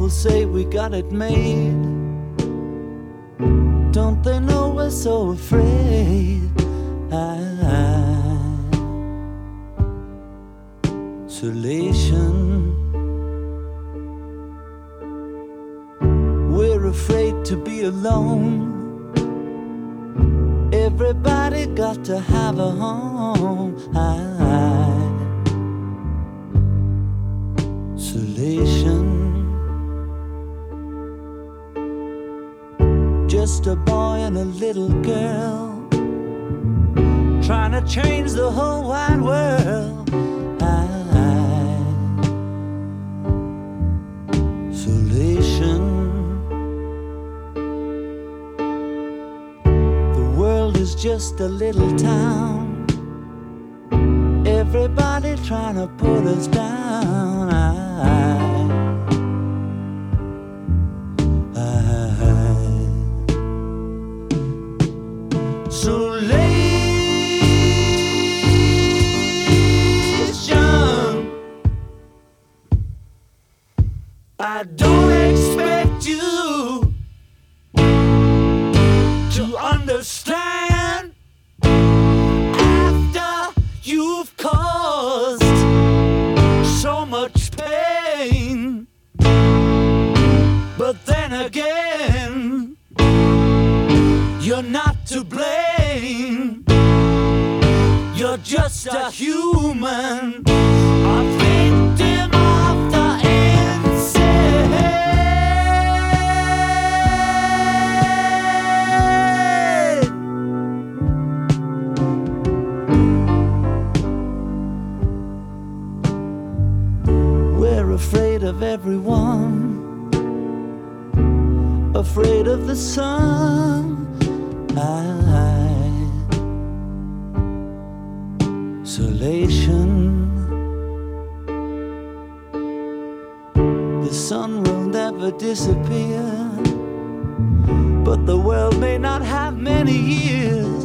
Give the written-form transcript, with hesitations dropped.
People say we got it made. Don't they know we're so afraid? Isolation. We're afraid to be alone. Everybody got to have a home. Isolation. Just a boy and a little girl trying to change the whole wide world. Isolation. The world is just a little town. Everybody trying to put us down. I don't expect you to understand after you've caused so much pain. But then again, you're not to blame. You're just a human, a victim of the afraid of everyone, afraid of the sun. Isolation. The sun will never disappear, but the world may not have many years.